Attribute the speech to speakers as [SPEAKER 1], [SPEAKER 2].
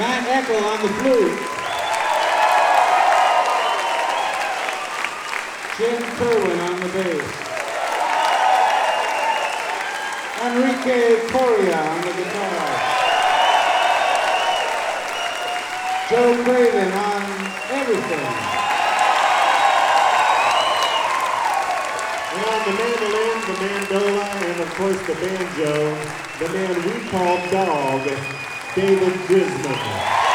[SPEAKER 1] Matt Eckel on the flute. Jim Kerwin on the bass. Enrique Coria on the guitar. Joe Craven on everything.
[SPEAKER 2] And on the mandolin, the mandola, and of course the banjo, the man we call Dog, David Grisman.